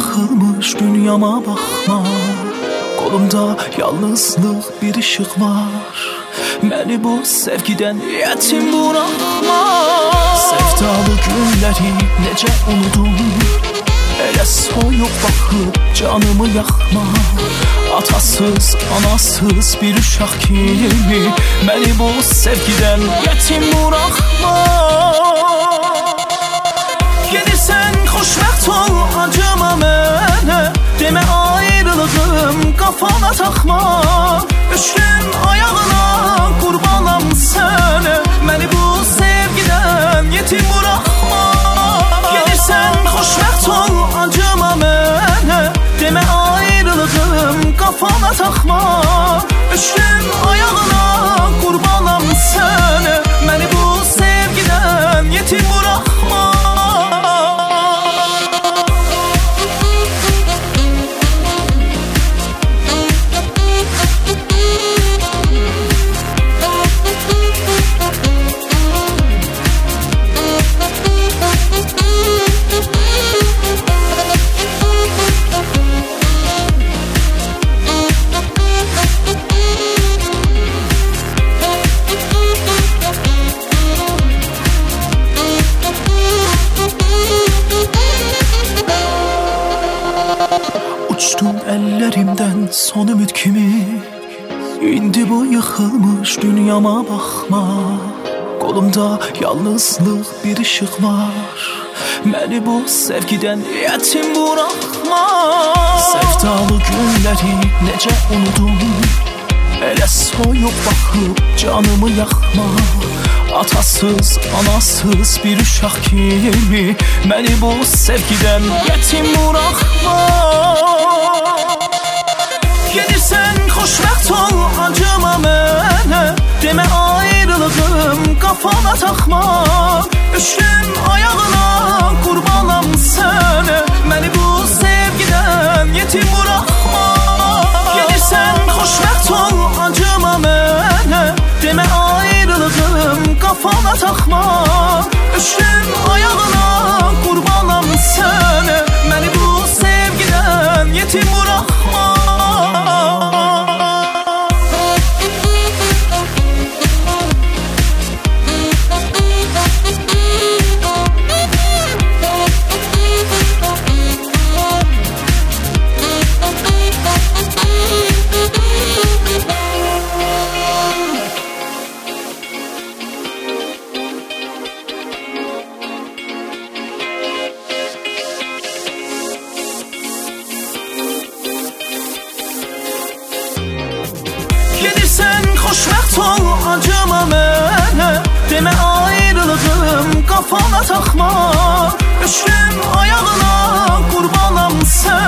yıkılmış dünyama bakma. Kolumda yalnızlık bir ışık var. Məni bu sevgiden yetim bırakma. Sevdalı günləri necə unudum. Elə soyuq baxıb canımı yaxma. Atasız, anasız bir uşaq kimi məni bu sevgiden yetim bırakma. Gedirsən xoşbəxt ol, acıma mənə. Demə ayrılığım qafana taxma. Düşdüm ayağına, qurbanam sənə. Məni bu sevgidən yetim bırakma. Gedirsən xoşbəxt ol, acıma mənə. Demə ayrılığım qafana taxma. Düşdüm ayağına, qurbanam sənə. Məni bu sevgidən yetim bırakma. Uçtum ellerimden son ümit kimi. İndi bu yıkılmış dünyama bakma. Kolumda yalnızlık bir ışık var. Məni bu sevgiden yetim bırakma. Sevdalı günləri necə unudum. Elə soyuq baxıb canımı yaxma. Atasız, anasız bir uşaq kimi məni bu sevgiden yetim bırakma. Gedirsən xoşbəxt ol, acıma mənə. Demə ayrılığım qafana taxma. Düşdüm ayağına, qurbanam sənə. Məni bu sevgidən yetim bırakma. Gedirsən xoşbəxt ol, acıma mənə. Demə ayrılığım qafana taxma. Düşdüm ayağına, qurbanam sənə. Məni bu sevgidən yetim bırakma. Gedirsən xoşbəxt ol, acıma mənə. Demə ayrılığım qafana taxma. Düşdüm ayağına, qurbanam sənə.